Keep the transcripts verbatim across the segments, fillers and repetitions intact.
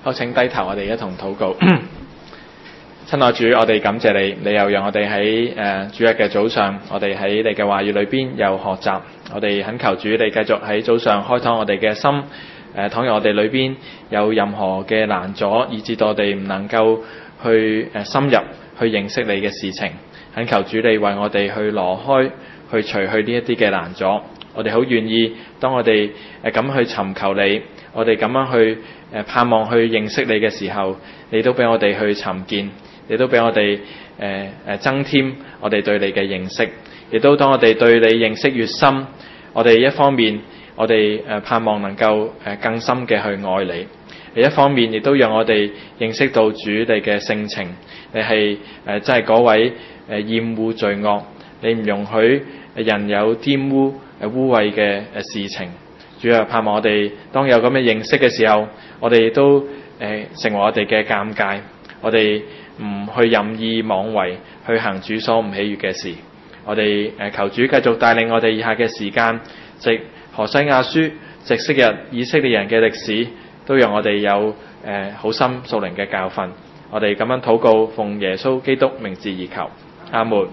好，請低頭，我哋一同禱告。親愛主，我哋感謝你，你又讓我哋喺誒主日嘅早上，我哋喺你嘅話語裏邊又學習。我哋懇求主，你繼續喺早上開拓我哋嘅心。誒，倘若我哋裏邊有任何嘅攔阻，以致到我哋唔能夠去誒深入去認識你嘅事情，懇求主你為我哋去挪開，去除去呢一啲嘅攔阻。我哋好願意，當我哋誒咁去尋求你，我哋咁樣去誒盼望去認識你嘅時候，你都俾我哋去尋見。亦都俾我哋誒誒增添我哋對你嘅認識，亦都當我哋對你認識越深，我哋一方面我哋誒盼望能夠誒更深嘅去愛你，另一方面亦都讓我哋認識到主你嘅性情，你係誒真係嗰位誒厭惡罪惡，你唔容許人有玷污誒污穢嘅誒事情。主啊，盼望我哋當有咁嘅認識嘅時候，我哋都誒成為我哋嘅鑑戒，我哋唔去任意妄為，去行主所唔喜悅嘅事。我哋誒求主繼續帶領我哋以下嘅時間，藉何西阿書，藉昔日以色列人嘅歷史，都讓我哋有誒好深屬靈嘅教訓。我哋咁樣禱告，奉耶穌基督名字而求，阿門。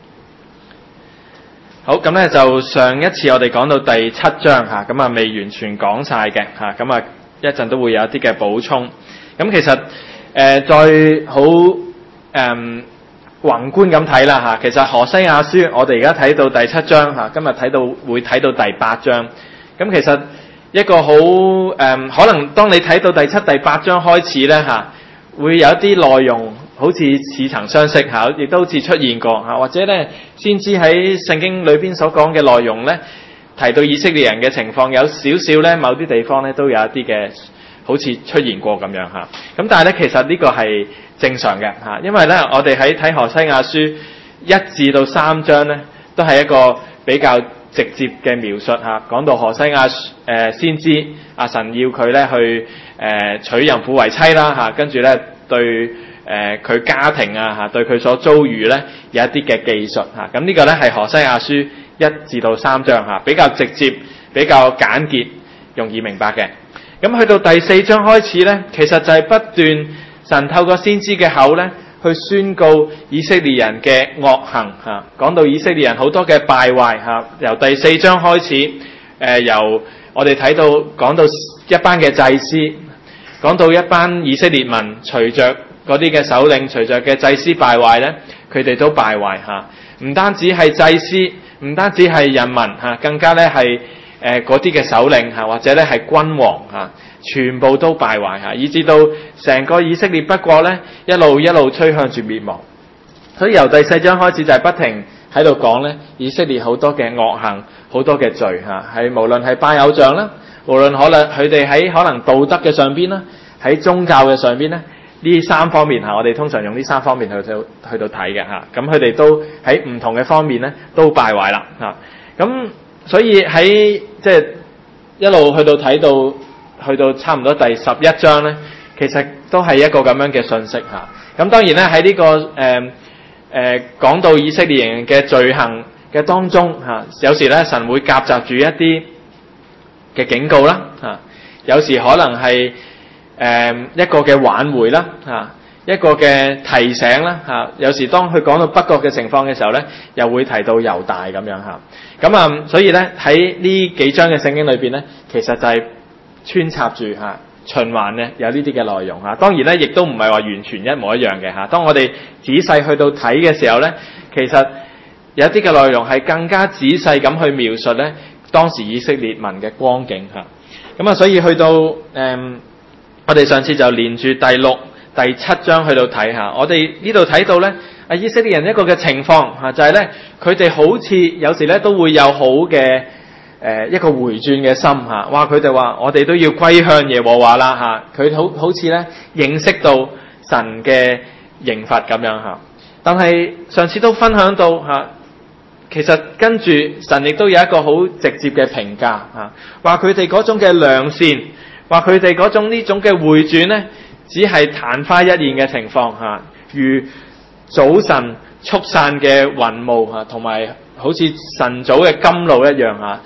好，咁咧就上一次我哋講到第七章嚇，咁啊未完全講晒嘅嚇，咁啊一陣都會有一啲嘅補充。咁其實誒、呃、再好誒、嗯、宏觀咁睇啦嚇，其實何西阿書我哋而家睇到第七章嚇，今日睇到會睇到第八章。咁其實一個好誒、嗯，可能當你睇到第七、第八章開始咧嚇，會有一啲內容好似似曾相識嚇，亦都好似出現過嚇，或者咧先知喺聖經裏邊所講嘅內容咧，提到以色列人嘅情況，有少少咧某啲地方咧都有一啲嘅好似出現過咁樣嚇。咁但係咧其實呢個係正常嘅嚇，因為咧我哋喺睇何西阿書一至到三章咧，都係一個比較直接嘅描述嚇，講到何西阿誒、呃、先知阿神要佢咧去誒、呃、娶淫婦為妻啦嚇，跟住咧對誒佢、呃、家庭啊嚇，對佢所遭遇咧有一啲嘅記述嚇。咁呢個咧係何西阿書一至到三章嚇，比較直接、比較簡潔、容易明白嘅。咁去到第四章開始咧，其實就係不斷神透過先知嘅口咧，去宣告以色列人嘅惡行嚇，講到以色列人好多嘅敗壞嚇。由第四章開始，誒、呃、由我哋睇到講到一班嘅祭司，講到一班以色列民隨着嗰啲嘅首領，隨着嘅祭司敗壞咧，佢哋都敗壞嚇。唔單止係祭司，唔單止係人民嚇，更加咧係誒嗰啲嘅首領嚇，或者咧係君王嚇。全部都敗壞嚇，以至到成個以色列北國咧，一路一路趨向住滅亡。所以由第四章開始就係不停喺度講咧，以色列好多嘅惡行，好多嘅罪嚇，係無論係拜偶像啦，無論可能佢哋喺可能道德嘅上邊啦，喺宗教嘅上邊咧，呢三方面嚇，我哋通常用呢三方面去到去到睇嘅嚇。咁佢哋都喺唔同嘅方面咧都敗壞啦嚇。咁所以喺即係一路去到睇到。去到差唔多第十一章咧，其實都係一個咁樣嘅信息嚇。咁當然咧喺呢、這個誒誒講到以色列人嘅罪行嘅當中嚇、啊，有時咧神會夾雜住一啲嘅警告啦嚇、啊，有時可能係誒、呃、一個嘅挽回啦嚇、啊，一個嘅提醒啦嚇、啊。有時當佢講到北國嘅情況嘅時候咧，又會提到猶大咁樣嚇。咁啊，所以咧喺呢幾章嘅聖經裏邊咧，其實就係、是。穿插住嚇循環咧，有呢啲嘅內容嚇。當然咧，亦都唔係話完全一模一樣嘅嚇。當我哋仔細去到睇嘅時候咧，其實有啲嘅內容係更加仔細咁去描述咧當時以色列民嘅光景嚇。咁啊，所以去到誒、嗯，我哋上次就連住第六、第七章去到睇下。我哋呢度睇到咧，啊以色列人一個嘅情況嚇，就係咧佢哋好似有時咧都會有好嘅。誒一個回轉嘅心嚇，哇！佢哋話我哋都要歸向耶和華啦嚇，佢好好似咧認識到神嘅刑罰咁樣嚇。但係上次都分享到嚇，其實跟住神亦都有一個好直接嘅評價嚇，話佢哋嗰種嘅良善，話佢哋嗰種呢種嘅回轉咧，只係曇花一現嘅情況嚇，如早晨速散嘅雲霧嚇，同埋好似晨早嘅甘露一樣嚇。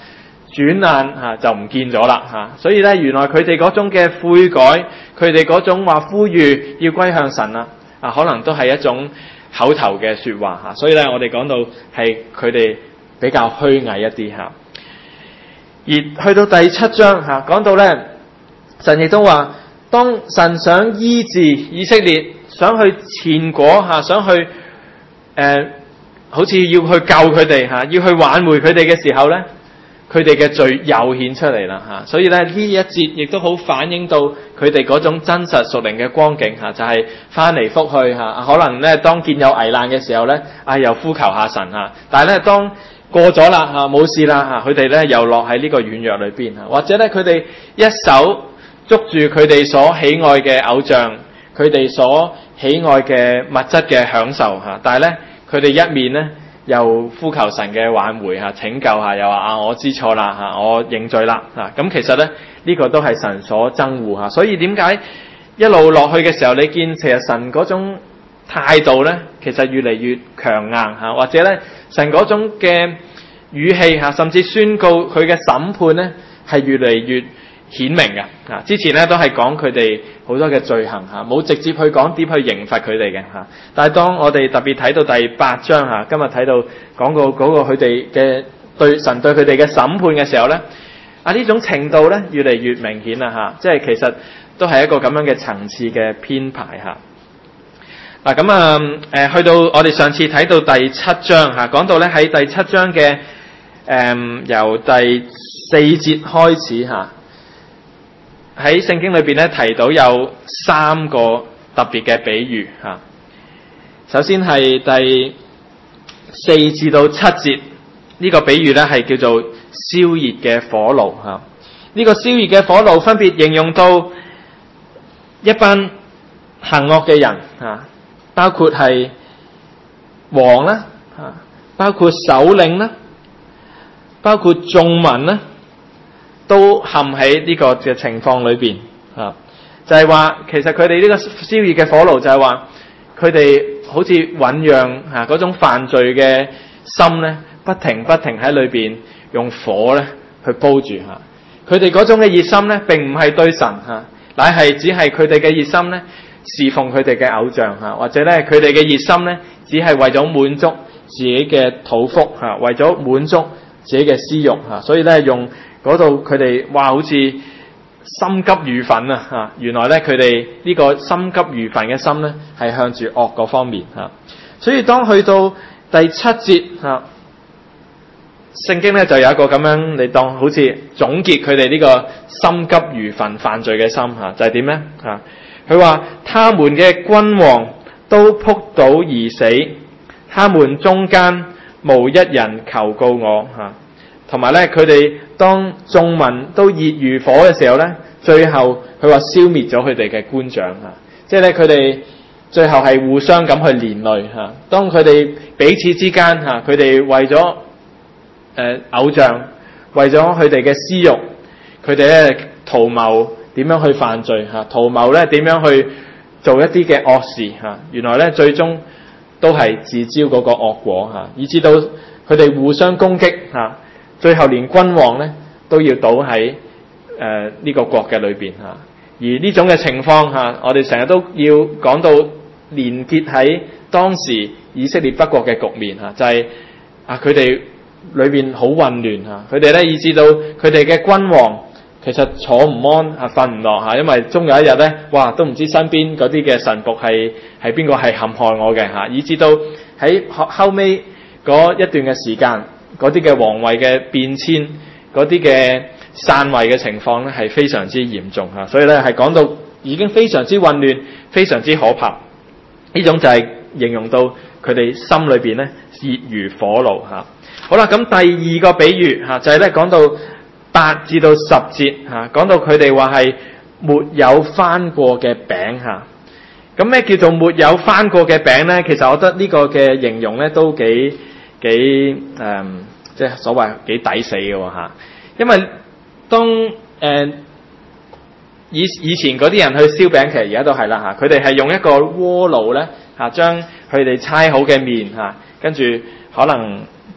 轉眼嚇就唔見咗啦嚇。所以咧，原來佢哋嗰種嘅悔改，佢哋嗰種話呼籲要歸向神啦，啊可能都係一種口頭嘅說話嚇。所以咧，我哋講到係佢哋比較虛偽一啲嚇。而去到第七章嚇，講到咧，神亦都話，當神想醫治以色列，想去前果嚇，想去誒、呃，好似要去救佢哋嚇，要去挽回佢哋嘅時候咧，佢哋嘅罪又顯出嚟啦嚇。所以咧，呢一節亦都好反映到佢哋嗰種真實屬靈嘅光景嚇，就係翻嚟覆去嚇。可能咧，當見有危難嘅時候咧，啊又呼求下神嚇，但係咧當過咗啦嚇，冇事啦嚇，佢哋咧又落喺呢個軟弱裏邊嚇，或者咧佢哋一手捉住佢哋所喜愛嘅偶像，佢哋所喜愛嘅物質嘅享受嚇，但係咧佢哋一面咧又呼求神嘅挽回嚇、拯救嚇，又話啊我知錯啦嚇，我認罪啦嚇，咁其實咧呢個都係神所憎惡嚇，所以點解一路落去嘅時候，你見其實神嗰種態度咧，其實越嚟越強硬嚇，或者咧神嗰種嘅語氣嚇，甚至宣告佢嘅審判咧係越嚟越顯明嘅嚇。之前咧都係講佢哋好多嘅罪行嚇，冇直接去講點去刑罰佢哋嘅嚇。但係當我哋特別睇到第八章嚇，今日睇到講過嗰個佢哋嘅對神對佢哋嘅審判嘅時候咧，啊呢種程度咧越嚟越明顯啦嚇，即係其實都係一個咁樣嘅層次嘅編排嚇。嗱咁啊，誒去到我哋上次睇到第七章嚇，講到咧喺第七章嘅誒、嗯、由第四節開始嚇，喺聖經裏邊咧提到有三個特別嘅比喻嚇。首先係第四至到七節呢、這個比喻咧係叫做燒熱嘅火爐嚇。呢、這個燒熱嘅火爐分別形容到一班行惡嘅人嚇。包括係王啦，啊，包括首領啦，包括眾民啦，都陷喺呢個嘅情況裏邊啊。就係話，其實佢哋呢個燒熱嘅火爐就係話，佢哋好似醞釀吓嗰種犯罪嘅心咧，不停不停喺裏邊用火咧去煲住吓。佢哋嗰種嘅熱心咧，並唔係對神吓，乃係只係佢哋嘅熱心咧。侍奉佢哋嘅偶像嚇，或者咧佢哋嘅熱心咧，只係為咗滿足自己嘅肚腹嚇，為咗滿足自己嘅私慾嚇，所以咧用嗰度佢哋話好似心急如焚啊嚇，原來咧佢哋呢個心急如焚嘅心咧係向住惡嗰方面嚇，所以當去到第七節嚇，聖經咧就有一個咁樣，你當好似總結佢哋呢個心急如焚犯罪嘅心嚇，就係點咧嚇？佢話：他們嘅君王都仆倒而死，他們中間無一人求告我嚇。同埋咧，佢哋當眾民都熱如火嘅時候咧，最後佢話消滅咗佢哋嘅官長嚇。即係咧，佢哋最後係互相咁去連累嚇。當佢哋彼此之間嚇，佢哋為咗誒、呃、偶像，為咗佢哋嘅私慾，佢哋咧圖謀。點樣去犯罪嚇？圖謀咧點樣去做一啲嘅惡事嚇？原來咧最終都係自招嗰個惡果嚇，以至到佢哋互相攻擊嚇，最後連君王咧都要倒喺誒呢個國嘅裏邊嚇。而呢種嘅情況嚇，我哋成日都要講到連結喺當時以色列北國嘅局面嚇，就係、是、啊佢哋裏邊好混亂嚇，佢哋咧以至到佢哋嘅君王。其實坐唔安啊，瞓唔落嚇，因為終有一日咧，哇，都唔知身邊嗰啲嘅臣僕係係邊個係陷害我嘅嚇，以至到喺後尾嗰一段嘅時間，嗰啲嘅皇位嘅變遷，嗰啲嘅篡位嘅情況咧係非常之嚴重嚇，所以咧係講到已經非常之混亂，非常之可怕。呢種就係形容到佢哋心裏邊咧熱如火爐嚇。好啦，咁第二個比喻嚇就係咧講到。八至到十節嚇，講到佢哋話係沒有翻過嘅餅嚇。咁咩叫做沒有翻過嘅餅咧？其實我覺得呢個嘅形容咧都幾幾誒、嗯，即係所謂幾抵死嘅喎嚇。因為當誒、呃、以以前嗰啲人去燒餅，其實而家都係啦嚇。佢哋係用一個鍋爐咧嚇，將佢哋搓好嘅麵嚇，跟住可能。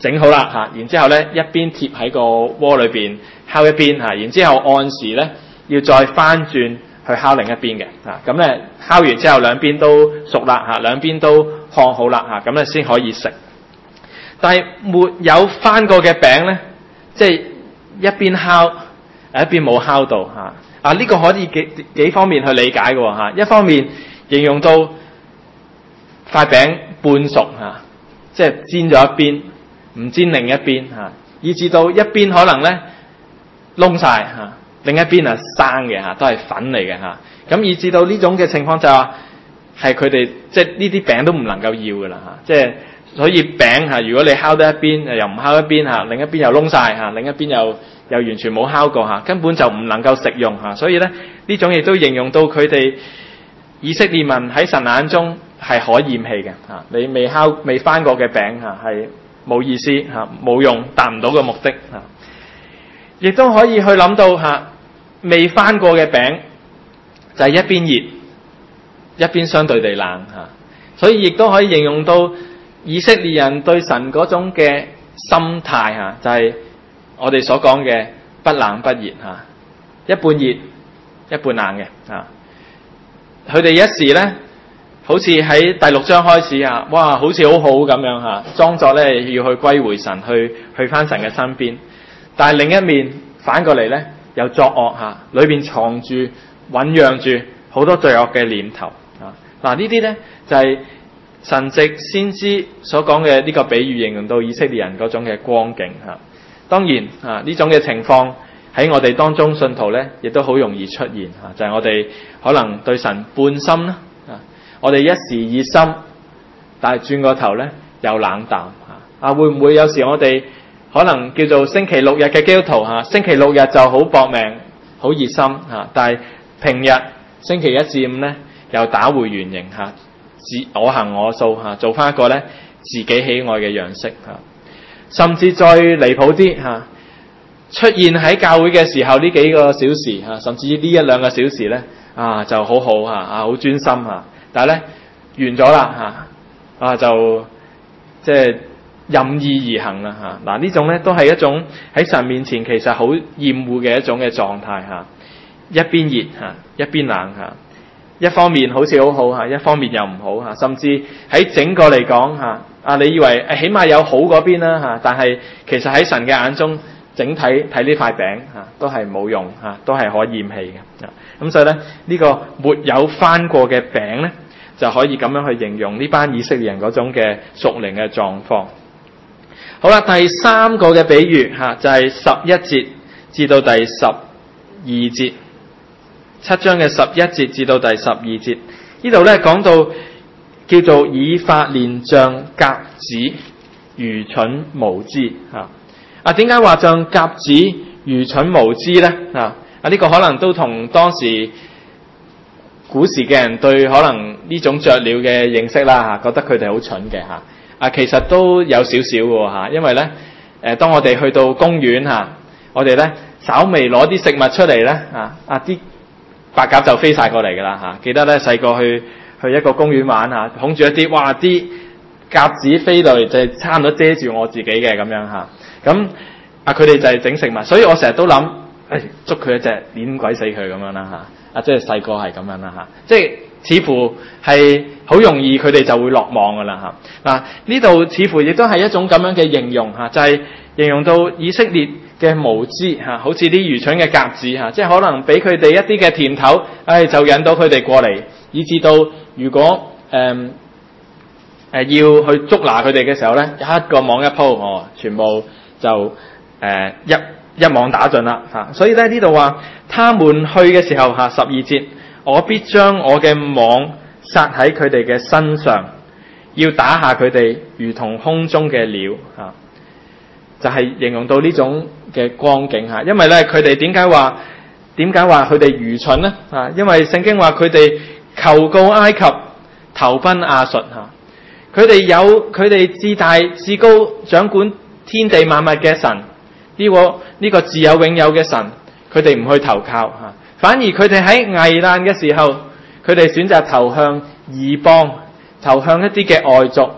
整好啦嚇，然之後咧一邊貼喺個鍋裏邊烤一邊嚇，然之後按時咧要再翻轉去烤另一邊嘅嚇，咁咧烤完之後兩邊都熟啦嚇，兩邊都烘好啦嚇，咁咧先可以食。但係沒有翻過嘅餅咧，即係一邊烤一邊冇烤到嚇。啊呢、這個可以幾幾方面去理解嘅喎嚇，一方面形容到塊餅半熟嚇，即係煎咗一邊，唔煎另一邊嚇，以至到一邊可能咧燶晒嚇，另一邊啊生嘅嚇，都係粉嚟嘅嚇。咁以至到呢種嘅情況就話係佢哋即係呢啲餅都唔能夠要嘅啦嚇，即係所以餅嚇，如果你烤得一邊又唔烤一邊嚇，另一邊又燶晒嚇，另一邊又又完全冇烤過嚇，根本就唔能夠食用嚇。所以咧呢種亦都形容到佢哋以色列民喺神眼中係可厭棄嘅嚇。你未烤未翻過嘅餅嚇係冇意思嚇，冇用，達唔到嘅目的嚇。亦都可以去諗到嚇，未翻過嘅餅就係一邊熱一邊相對地冷嚇。所以亦都可以形容到以色列人對神嗰種嘅心態嚇，就係我哋所講嘅不冷不熱嚇，一半熱一半冷嘅嚇。佢哋一時咧，好似喺第六章開始啊，哇，好似好好咁樣嚇，裝作咧要去歸回神，去去返神嘅身邊。但係另一面反過嚟咧，又作惡嚇，裏邊藏住醖釀住好多罪惡嘅念頭啊！嗱，呢啲咧就係、是、神藉先知所講嘅呢個比喻，形容到以色列人嗰種嘅光景嚇。當然啊，呢種嘅情況喺我哋當中信徒咧，亦都好容易出現嚇，就係、是、我哋可能對神半心啦啊，我哋一時熱心，但係轉個頭咧又冷淡嚇啊！會唔會有時我哋可能叫做星期六日嘅基督徒嚇，星期六日就好搏命、好熱心嚇，但係平日星期一至五咧又打回原形嚇，自我行我素嚇，做翻一個咧自己喜愛嘅樣式嚇。甚至再離譜啲嚇，出現喺教會嘅時候呢幾個小時嚇，甚至呢一兩個小時咧啊就好好嚇啊，好專心嚇，但係咧完咗啦嚇啊就即係任意而行啦嚇。嗱，呢種咧都係一種喺神面前其實好厭惡嘅一種嘅狀態嚇，一邊熱嚇，一邊冷嚇，一方面好似好好嚇，一方面又唔好嚇，甚至喺整個嚟講嚇。啊！你以為誒起碼有好嗰邊啦嚇，但係其實喺神嘅眼中，整體睇呢塊餅嚇都係冇用嚇，都係可厭棄嘅。咁所以咧，呢、呢個沒有翻過嘅餅咧，就可以咁樣去形容呢班以色列人嗰種嘅屬靈嘅狀況。好啦，第三個嘅比喻嚇就係十一節至到第十二節，七章嘅十一節至到第十二節，呢度咧講到。叫做以法蓮像鴿子，愚蠢無知嚇。啊，點解話像鴿子愚蠢無知咧？啊，啊呢、這個可能都同當時古時嘅人對可能呢種雀鳥嘅認識啦嚇、啊，覺得佢哋好蠢嘅嚇。啊，其實都有少少嘅嚇，因為咧誒、呃，當我哋去到公園嚇、啊，我哋咧稍微攞啲食物出嚟咧啊啊啲白鴿就飛晒過嚟㗎啦嚇。記得咧細個去。去一個公園玩嚇，捧住一啲，哇！啲鴿子飛到嚟就係差唔多遮住我自己嘅咁樣嚇。咁啊，佢哋就係整食物，所以我成日都諗，誒、哎、捉佢一隻，碾鬼死佢咁樣啦嚇。啊，即係細個係咁樣啦嚇，即係似乎係好容易佢哋就會落網噶啦嚇。嗱，呢度似乎亦都係一種咁樣嘅形容嚇，就係、是、形容到以色列嘅無知嚇，好似啲愚蠢嘅鴿子嚇，即係可能俾佢哋一啲嘅甜頭，誒、哎、就引到佢哋過嚟，以至到。如果誒誒、呃呃、要去捉拿佢哋嘅時候咧，一個網一鋪，哦，全部就誒、呃、一一網打盡啦嚇。所以咧呢度話，他們去嘅時候嚇，十二節，我必將我嘅網撒喺佢哋嘅身上，要打下佢哋，如同空中嘅鳥嚇。就係、是、形容到呢種嘅光景嚇。因為咧佢哋點解話點解話佢哋愚蠢咧嚇？因為聖經話佢哋。求告埃及，投奔亞述嚇。佢哋有佢哋至大至高掌管天地萬物嘅神，呢、這個呢、這個自有永有嘅神，佢哋唔去投靠嚇，反而佢哋喺危難嘅時候，佢哋選擇投向異邦，投向一啲嘅外族，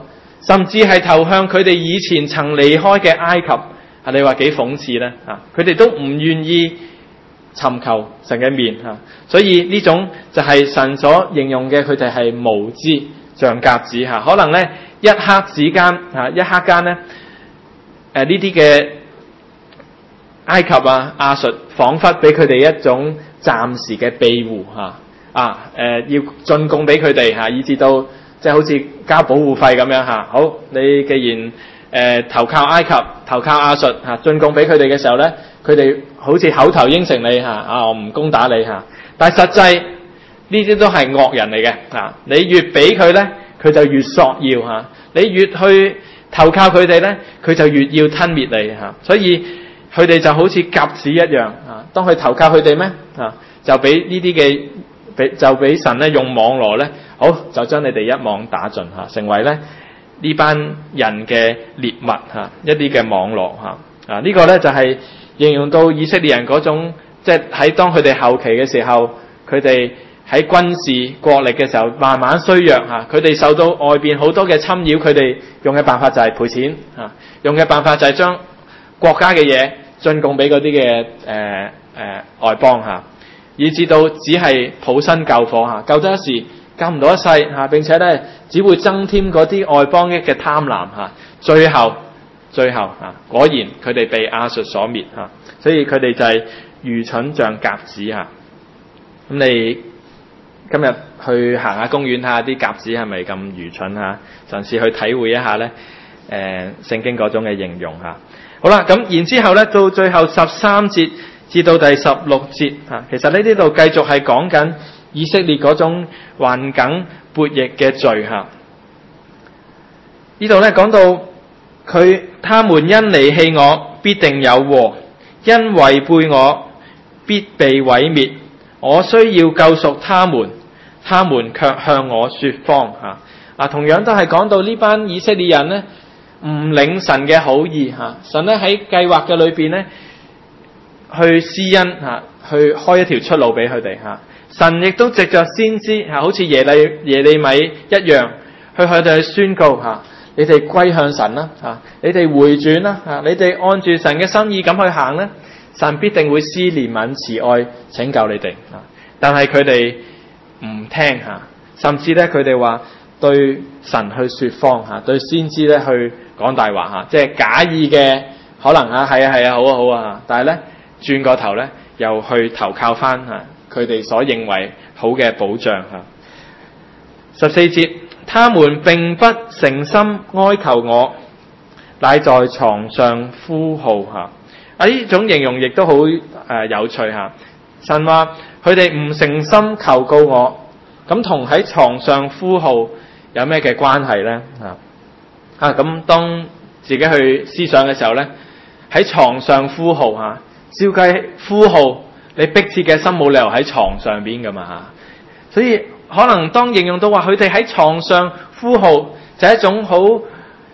甚至係投向佢哋以前曾離開嘅埃及。啊，你話幾諷刺呢？啊，佢哋都唔願意尋求神嘅面嚇，所以呢種就係神所形容嘅，佢哋係無知像鴿子嚇。可能咧一刻之間嚇，一刻間咧誒呢啲嘅埃及啊亞述，彷彿俾佢哋一種暫時嘅庇護嚇啊誒、呃，要進貢俾佢哋嚇，以至到即係好似交保護費咁樣嚇。好，你既然誒、呃、投靠埃及、投靠亞述嚇，進貢俾佢哋嘅時候咧，佢哋好似口頭應承你嚇啊，我唔攻打你嚇，但係實際呢啲都係惡人嚟嘅嚇。你越俾佢咧，佢就越索要嚇；你越去投靠佢哋咧，佢就越要吞滅你嚇。所以佢哋就好似鴿子一樣啊。當佢投靠佢哋咩啊，就俾呢啲嘅俾就俾神咧用網羅咧，好就將你哋一網打盡嚇，成為咧呢班人嘅獵物嚇，一啲嘅網羅嚇啊。呢個咧就係形容到以色列人嗰種，即係喺當佢哋後期嘅時候，佢哋喺軍事國力嘅時候慢慢衰弱嚇，佢哋受到外邊好多嘅侵擾，佢哋用嘅辦法就係賠錢嚇，用嘅辦法就係將國家嘅嘢進貢俾嗰啲嘅誒誒外邦嚇，以至到只係抱薪救火嚇，救得一時救唔到一世嚇，並且咧只會增添嗰啲外邦嘅貪婪嚇，最後。最後啊，果然佢哋被亞述所滅嚇，所以佢哋就係愚蠢像鴿子嚇。咁你今日去行下公園睇下啲鴿子係咪咁愚蠢嚇？嘗試去體會一下咧，誒、呃、聖經嗰種嘅形容嚇。好啦，咁然之後咧，到最後十三節至到第十六節嚇，其實呢啲度繼續係講緊以色列嗰種頑梗悖逆嘅罪嚇。呢度咧講到。佢他們因離棄我，必定有禍；因違背我，必被毀滅。我需要救贖他們，他們卻向我說謊嚇。啊，同樣都係講到呢班以色列人呢，唔領神嘅好意嚇。神咧喺計劃嘅裏邊咧，去施恩嚇，去開一條出路俾佢哋嚇。神亦都藉着先知嚇，好似耶利耶利米一樣，去佢哋去宣告嚇。你哋歸向神啦，嚇！你哋回轉啦，嚇！你哋按住神嘅心意咁去行咧，神必定會施憐憫慈愛拯救你哋。啊！但係佢哋唔聽嚇，甚至咧佢哋話對神去説謊嚇，對先知咧去講大話嚇，即係假意嘅可能嚇，係啊係啊，好啊好啊，但係咧轉個頭咧又去投靠翻嚇佢哋所認為好嘅保障嚇。十四節。他們並不誠心哀求我，乃在床上呼號嚇。啊，呢種形容亦都好誒有趣嚇。神話佢哋唔誠心求告我，咁同喺床上呼號有咩嘅關係咧？啊啊咁當自己去思想嘅時候咧，喺床上呼號嚇，照計呼號你迫切嘅心冇理由喺床上邊噶嘛嚇，所以。可能當形容到話佢哋喺床上呼號，就係一種好唔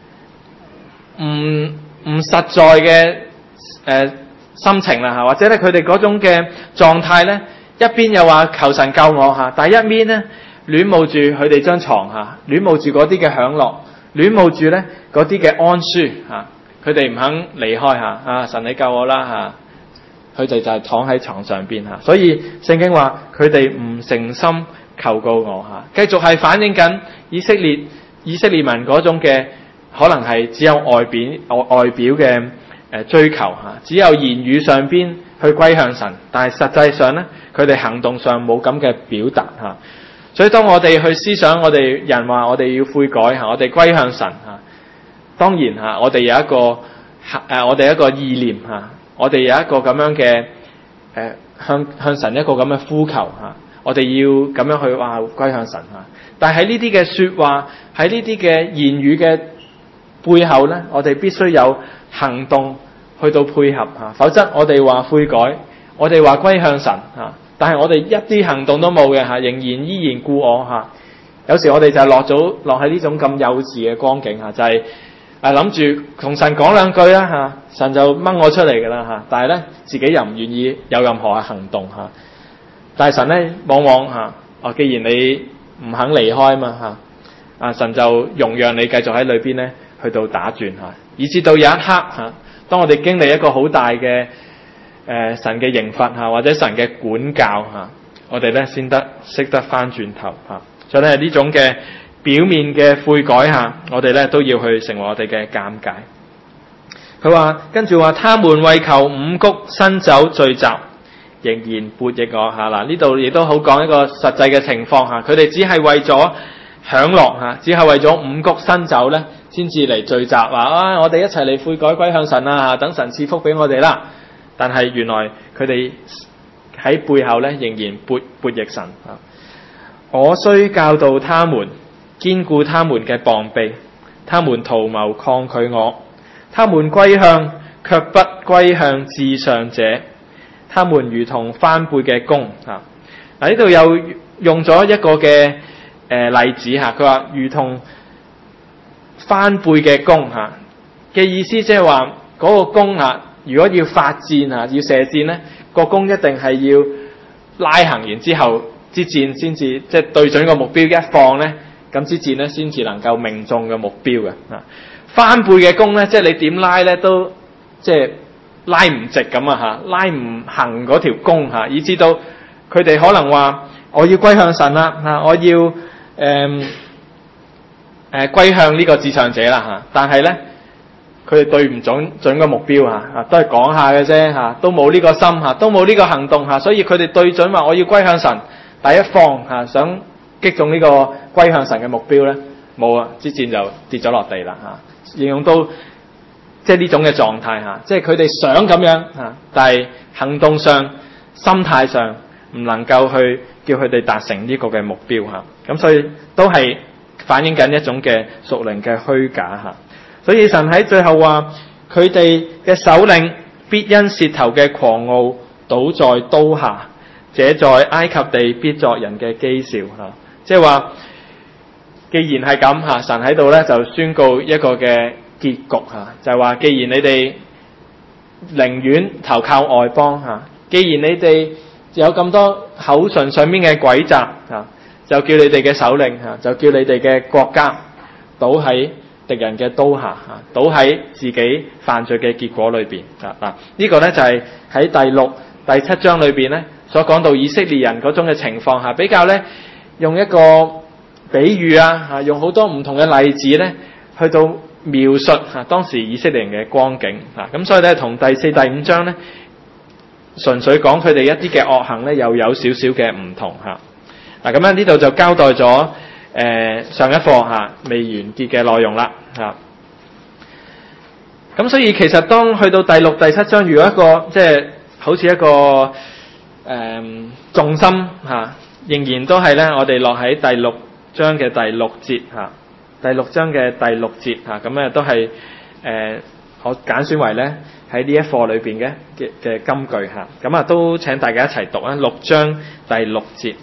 唔實在嘅誒、呃、心情啦嚇，或者咧佢哋嗰種嘅狀態咧，一邊又話求神救我嚇，但係一邊咧戀慕住佢哋張床嚇，戀慕住嗰啲嘅享樂，戀慕住咧嗰啲嘅安舒嚇，佢哋唔肯離開嚇啊！神你救我啦嚇，佢哋就係躺喺床上邊嚇，所以聖經話佢哋唔誠心。求告我嚇，繼續係反映緊以色列以色列民嗰種嘅可能係只有外表外表嘅誒追求嚇，只有言語上邊去歸向神，但係實際上咧，佢哋行動上冇咁嘅表達嚇。所以當我哋去思想，我哋人話我哋要悔改嚇，我哋歸向神嚇，當然嚇，我哋有一個誒，我哋一個意念嚇，我哋有一個咁樣嘅誒向向神一個咁嘅呼求嚇。我哋要咁樣去話歸向神嚇，但係喺呢啲嘅説話，喺呢啲嘅言語嘅背後咧，我哋必須有行動去到配合嚇，否則我哋話悔改，我哋話歸向神嚇，但係我哋一啲行動都冇嘅嚇，仍然依然故我嚇。有時我哋就係落咗落喺呢種咁幼稚嘅光景嚇，就係誒諗住同神講兩句啦嚇，神就掹我出嚟㗎啦嚇，但係咧自己又唔願意有任何嘅行動嚇。但係神咧，往往嚇，哦，既然你唔肯離開嘛嚇， 啊，神就容讓你繼續喺裏邊咧去到打轉嚇，以至到有一刻嚇，當我哋經歷一個好大嘅誒、呃、神嘅刑罰嚇，或者神嘅管教嚇，我哋咧先得識得翻轉頭嚇。所以咧呢種嘅表面嘅悔改嚇，我哋咧都要去成為我哋嘅鑑戒。佢話跟住話，他們為求五穀新酒醉酒，仍然悖逆我嚇。嗱，呢度亦都好講一個實際嘅情況嚇，佢哋只係為咗享樂嚇，只係為咗五穀新酒咧，先至嚟聚集話啊，我哋一齊嚟悔改歸向神啊，等神賜福俾我哋啦。但係原來佢哋喺背後咧仍然悖悖逆神啊！我雖教導他們，堅固他們嘅膀臂，他們圖謀抗拒我，他們歸向卻不歸向至上者，他們如同翻背嘅弓啊！嗱，呢度又用咗一個嘅誒、呃、例子嚇，佢話如同翻背嘅弓嚇嘅意思，即係話嗰個弓嚇，如果要發箭嚇，要射箭咧，個弓一定係要拉行完之後，支箭先至即係對準個目標一放咧，咁支箭咧先至能夠命中嘅目標嘅啊。翻背嘅弓咧，即係你點拉咧都即係拉唔直咁啊嚇，拉唔行嗰條弓嚇，以至到佢哋可能話我要歸向神啦嚇，我要誒誒、呃、歸向呢個至上者啦嚇，但係咧佢哋對唔準準個目標嚇，都係講下嘅啫嚇，都冇呢個心嚇，都冇呢個行動嚇，所以佢哋對準話我要歸向神，第一放嚇想擊中呢個歸向神嘅目標咧，冇啊，支箭就跌咗落地啦嚇。形容到即係呢種嘅狀態嚇，即係佢哋想咁樣嚇，但係行動上、心態上唔能夠去叫佢哋達成呢個嘅目標嚇，咁所以都係反映緊一種嘅屬靈嘅虛假嚇。所以神喺最後話，佢哋嘅首領必因舌頭嘅狂傲倒在刀下，這在埃及地必作人嘅譏笑嚇。即係話，既然係咁嚇，神喺度咧就宣告一個嘅結局嚇，就係話，既然你哋寧願投靠外邦嚇，既然你哋有咁多口唇上面嘅詭詐嚇，就叫你哋嘅首領嚇，就叫你哋嘅國家倒喺敵人嘅刀下嚇，倒喺自己犯罪嘅結果裏邊啊！嗱，呢個咧就係喺第六、第七章裏邊咧所講到以色列人嗰種嘅情況下，比較咧用一個比喻啊嚇，用好多唔同嘅例子咧去到描述嚇當時以色列人嘅光景啊！咁所以咧同第四、第五章咧純粹講佢哋一啲嘅惡行咧，又有少少嘅唔同嚇。嗱，咁樣呢度就交代咗誒、呃、上一課嚇未完結嘅內容啦嚇。咁所以其實當去到第六、第七章，如果一個即係好似一個誒、呃、重心嚇，仍然都係咧我哋落喺第六章嘅第六節嚇，第六章嘅第六節嚇，咁咧都係誒我揀選為咧喺呢一課裏邊嘅嘅嘅金句嚇，咁啊都請大家一齊讀啊，六章第六節。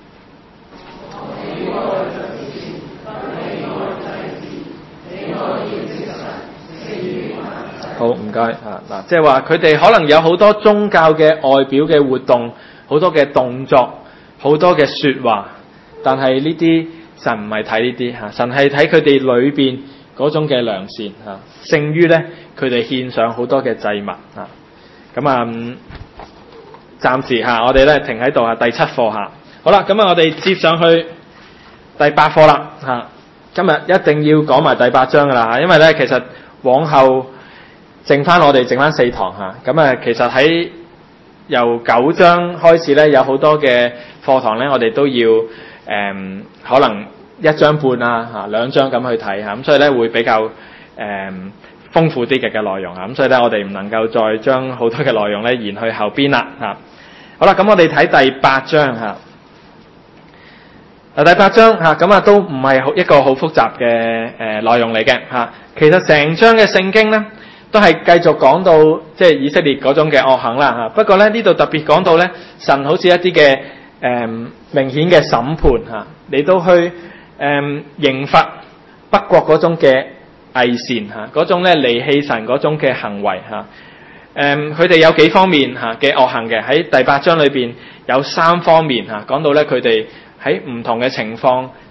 好，唔該啊嗱，即係話佢哋可能有好多宗教嘅外表嘅活動，好多嘅動作，好多嘅說話，但係呢啲神唔係睇呢啲嚇，神係睇佢哋裏邊嗰種嘅良善嚇，勝於咧佢哋獻上好多嘅祭物嚇。咁啊，暫時嚇我哋咧停喺度啊，第七課嚇。好啦，咁啊我哋接上去第八課啦嚇。今日一定要講埋第八章噶啦嚇，因為咧其實往後剩翻我哋剩翻四堂嚇。咁啊，其實喺由九章開始咧，有好多嘅課堂咧，我哋都要誒、嗯、可能一章半啊嚇兩章咁去睇嚇，咁所以咧會比較誒、嗯、豐富啲嘅嘅內容嚇，咁所以咧我哋唔能夠再將好多嘅內容咧延去後邊啦嚇。好啦，咁我哋睇第八章嚇。嗱，第八章嚇咁啊，都唔係一個好複雜嘅誒內容嚟嘅嚇。其實成章嘅聖經咧，都係繼續講到即係以色列嗰種嘅惡行啦嚇。不過咧呢度特別講到咧，神好似一啲嘅誒明顯嘅審判嚇，嚟到去誒、呃、刑罰北國嗰種嘅偽善嚇，嗰種咧離棄神嗰種嘅行為嚇。誒佢哋有幾方面嚇嘅惡行嘅，喺第八章裏邊有三方面嚇，講到咧佢哋喺唔同嘅情況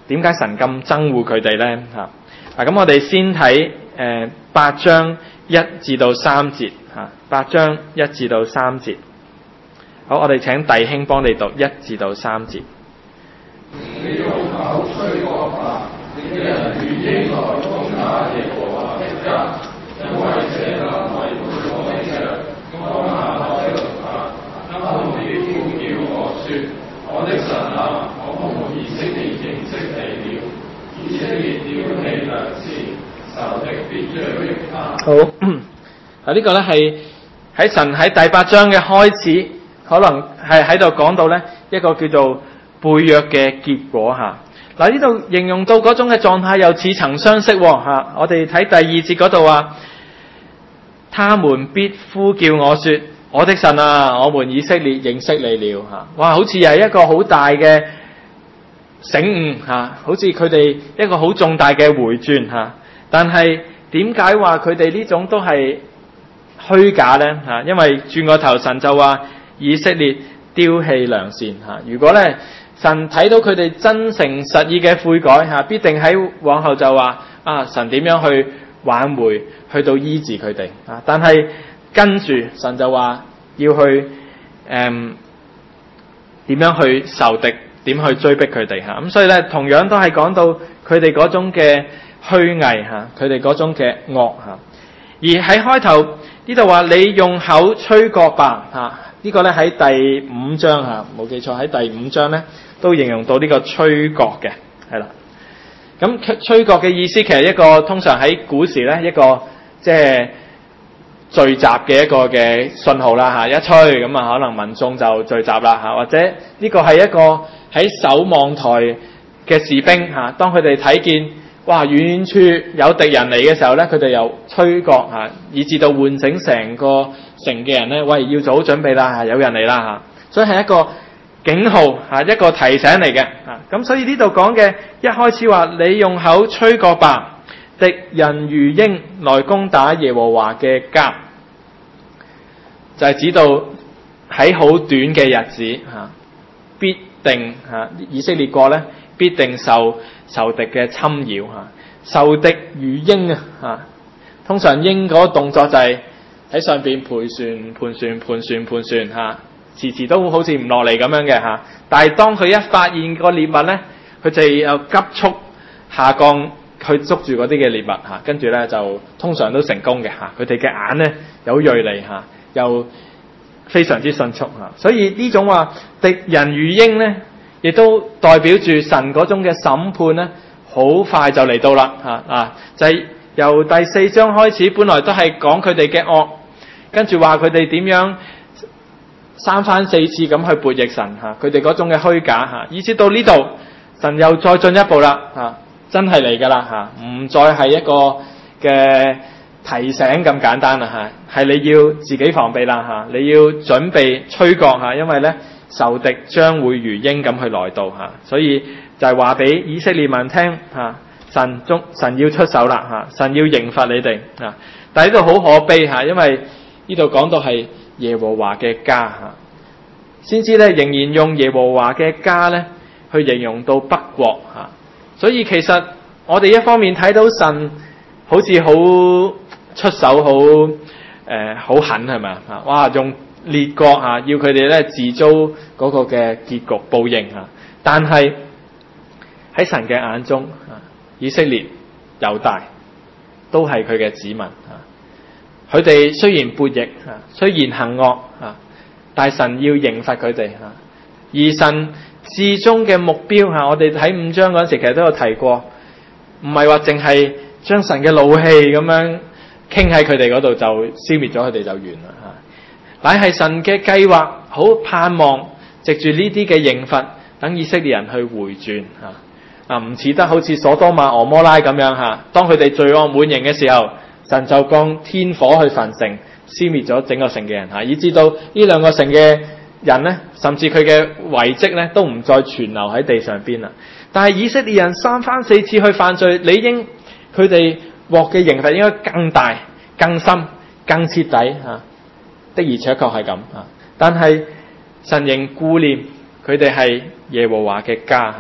點解神咁憎惡佢哋咧？嚇嗱，咁我哋先睇誒八章一至到三節嚇，八章一至到三節。好，我哋請弟兄幫你讀一至到三節。 你用口吹角吧，敵人如鷹來攻打耶和華的家，因為這能違背我的約，降下海來吧。他們必呼叫我說：我的神啊，我們以色列認識你了。以色列丟棄良善，仇敵必追擊他。 好，啊呢個咧係喺神喺第八章嘅開始，可能係喺度講到咧一個叫做背約嘅結果嚇。嗱呢度形容到嗰種嘅狀態又似曾相識喎嚇。我哋睇第二節嗰度話，他們必呼叫我說：我的神啊，我們以色列認識你了嚇。哇，好似係一個好大嘅醒悟嚇，好似佢哋一個好重大嘅回轉嚇。但係點解話佢哋呢種都係虛假呢？嚇？因為轉個頭神就話以色列丟棄良善嚇。如果咧神睇到佢哋真誠實意嘅悔改嚇，必定喺往後就話啊，神點樣去挽回，去到醫治佢哋啊。但係跟住神就話要去誒點、嗯、樣去仇敵，點去追逼佢哋嚇。咁所以咧同樣都係講到佢哋嗰種嘅虛偽嚇，佢哋嗰種嘅惡嚇。而喺開頭呢度話你用口吹角吧嚇，呢、這個咧喺第五章嚇，冇記錯喺第五章咧都形容到呢個吹角嘅，係啦。咁吹角嘅意思其實一個通常喺古時咧一個即係聚集嘅一個嘅信號啦嚇，一吹咁啊可能民眾就聚集啦嚇，或者呢個係一個喺守望台嘅士兵嚇，當佢哋睇見哇遠處有敵人嚟嘅時候咧，佢哋又吹角嚇，以至到喚醒成個城嘅人咧，喂要做好準備啦嚇，有人嚟啦嚇，所以係一個警號嚇，一個提醒嚟嘅嚇。咁所以呢度講嘅一開始話你用口吹角吧，敵人如鷹來攻打耶和華嘅家，就係、是、指到喺好短嘅日子嚇，必定嚇以色列國咧必定受仇敵嘅侵擾嚇，仇敵如鷹啊嚇。通常鷹嗰個動作就係喺上邊盤旋盤旋盤旋盤旋嚇，遲遲都好似唔落嚟咁樣嘅嚇。但係當佢一發現個獵物咧，佢就又急速下降去捉住嗰啲嘅獵物嚇，跟住咧就通常都成功嘅嚇。佢哋嘅眼咧有銳利嚇，又非常之迅速嚇。所以呢種話敵人如鷹咧，亦都代表住神嗰種嘅審判咧，好快就嚟到啦嚇啊！就係、是、由第四章開始，本來都係講佢哋嘅惡，跟住話佢哋點樣三番四次咁去悖逆神嚇，佢哋嗰種嘅虛假嚇，以至到呢度神又再進一步啦嚇，真係嚟㗎啦嚇，唔再係一個嘅提醒咁簡單啦嚇，係你要自己防備啦嚇，你要準備吹角嚇，因為咧仇敵將會如鷹咁去來到嚇，所以就係話俾以色列民聽嚇，神中神要出手啦嚇，神要刑罰你哋嚇。但係呢度好可悲嚇，因為呢度講到係耶和華嘅家嚇，先知咧仍然用耶和華嘅家咧去形容到北國嚇，所以其實我哋一方面睇到神好似好出手好誒好狠係咪啊？哇用列國嚇要佢哋咧自遭嗰個嘅結局報應嚇，但係喺神嘅眼中啊，以色列猶大都係佢嘅子民啊。佢哋雖然悖逆啊，雖然行惡啊，但係神要刑罰佢哋啊。而神至終嘅目標嚇，我哋喺五章嗰陣時其實都有提過，唔係話淨係將神嘅怒氣咁樣傾喺佢哋嗰度就消滅咗佢哋就完啦嚇。乃係神嘅計劃，好盼望藉住呢啲嘅刑罰，等以色列人去回轉嚇。啊，唔似得好似所多瑪俄摩拉咁樣嚇，當佢哋罪惡滿盈嘅時候，神就降天火去焚城，消滅咗整個城嘅人嚇，以至到呢兩個城嘅人咧，甚至佢嘅遺跡咧，都唔再存留喺地上邊啦。但係以色列人三番四次去犯罪，理應佢哋獲嘅刑罰應該更大、更深、更徹底嚇。的而且確係咁嚇，但係神仍顧念佢哋係耶和華嘅家嚇，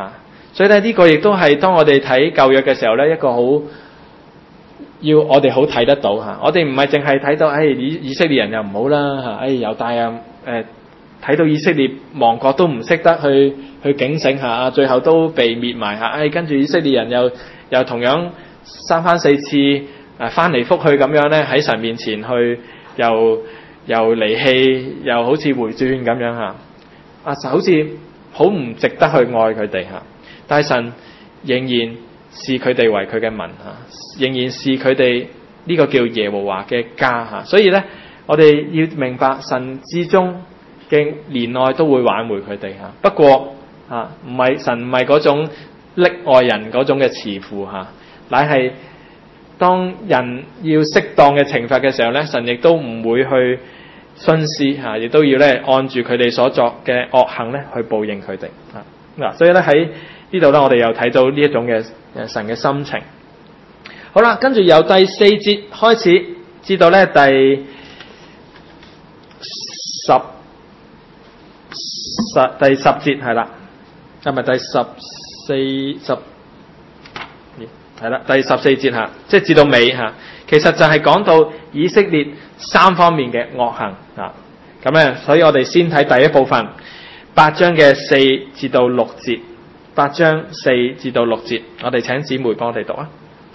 所以咧呢個亦都係當我哋睇舊約嘅時候咧，一個好要我哋好睇得到嚇。我哋唔係淨係睇到，誒、哎、以以色列人又唔好啦嚇，誒猶大啊誒睇到以色列亡國都唔識得去去警醒下，最後都被滅埋下，誒、哎、跟住以色列人又又同樣三番四次誒翻嚟覆去咁樣咧，喺神面前去又又離棄，又好似回轉咁樣嚇，啊就好似好唔值得去愛佢哋嚇。但係神仍然視佢哋為佢嘅民嚇，仍然視佢哋呢個叫耶和華嘅家嚇。所以咧，我哋要明白神至終嘅憐愛都會挽回佢哋嚇。不過嚇唔係神唔係嗰種溺愛人嗰種嘅慈父嚇，乃係當人要適當嘅懲罰嘅時候咧，神亦都唔會去徇私嚇，亦都要咧按住佢哋所作嘅惡行咧去報應佢哋嚇。嗱，所以咧喺呢度咧，我哋又睇到呢一種嘅神嘅心情。好啦，跟住由第四節開始至到咧第十十第十節係啦，係咪第十四十？係啦，第十四節嚇，即係至到尾嚇。其實就係講到以色列三方面嘅惡行嚇。咁咧，所以我哋先睇第一部分，八章嘅四至到六節。八章四至到六節，我哋請姊妹幫我哋讀啊。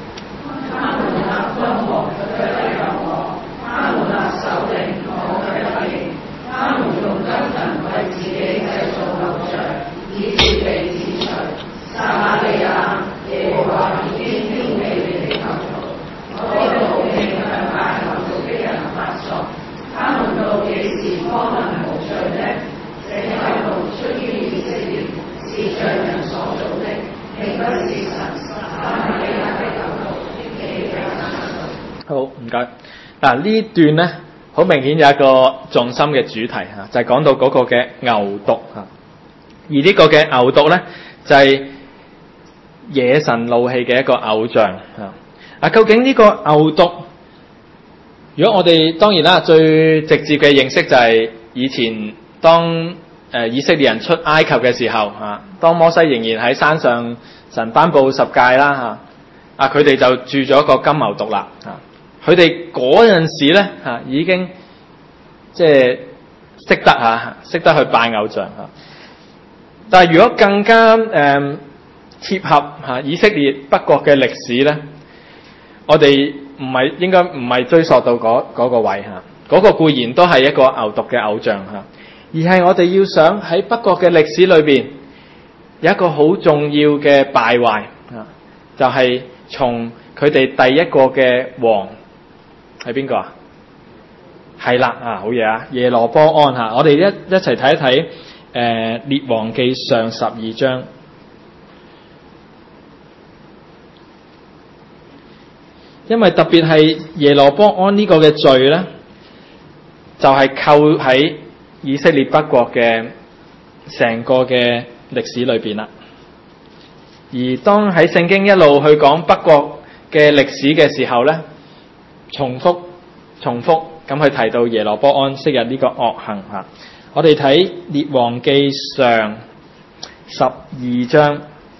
好，唔該。嗱呢段咧，好明顯有一個重心嘅主題嚇，就係、是、講到嗰個嘅牛犢嚇。而呢個嘅牛犢咧，就係、是、惹神怒氣嘅一個偶像嚇。啊，究竟呢個牛犢，如果我哋當然啦，最直接嘅認識就係以前當誒、呃、以色列人出埃及嘅時候嚇，當摩西仍然喺山上，神頒布十誡啦嚇，啊佢哋就住咗個金牛犢啦嚇。佢哋嗰陣時咧嚇已經即係識得嚇，識得去拜偶像嚇。但係如果更加誒、呃、貼合嚇以色列北國嘅歷史咧，我哋唔係應該唔係追溯到嗰嗰個位嚇，嗰、嗰個固然都係一個牛犢嘅偶像嚇，而係我哋要想喺北國嘅歷史裏邊有一個好重要嘅敗壞嚇，就係、是、從佢哋第一個嘅王。係邊個啊？係啦啊，好嘢啊！耶羅波安嚇，我哋一一齊睇一睇誒列王記上十二章，因為特別係耶羅波安呢個嘅罪咧，就係、是、扣喺以色列北國嘅成個嘅歷史裏邊啦。而當喺聖經一路去講北國嘅歷史嘅時候咧，重複重複咁去提到耶羅波安昔日呢個惡行嚇。我哋睇列王記上十二章，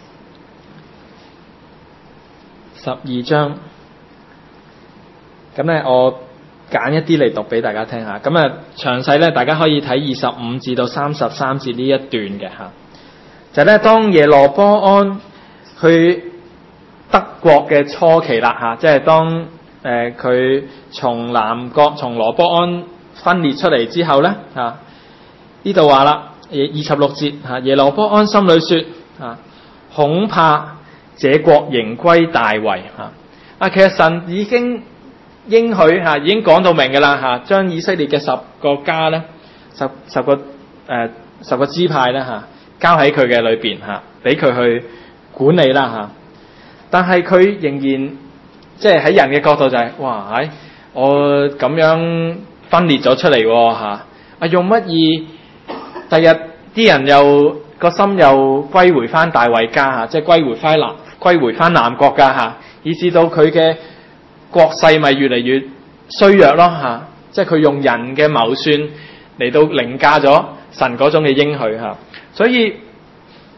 十二章咁咧，我揀一啲嚟讀俾大家聽下。咁啊，詳細咧，大家可以睇二十五至到三十三節呢一段嘅嚇。就係咧，當耶羅波安去得國嘅初期啦嚇，即係當誒佢、呃、從南國從羅波安分裂出嚟之後咧嚇，呢度話啦，二十六節嚇，耶羅波安心裏説嚇，恐怕這國仍歸大衛嚇。啊，其實神已經應許嚇，已經講到明嘅啦嚇，將以色列嘅十個家咧，十十個誒、呃、十個支派咧嚇，交喺佢嘅裏邊嚇，俾佢去管理啦嚇。但係佢仍然即係喺人嘅角度就係、是，哇！唉，我咁樣分裂咗出嚟喎嚇，啊用乜嘢？第日啲人又個心又歸回翻大衛家嚇，即係歸回翻南歸回翻南國家嚇，以至到佢嘅國勢咪越嚟越衰弱咯嚇，即係佢用人嘅謀算嚟到凌駕咗神嗰種嘅應許嚇，所以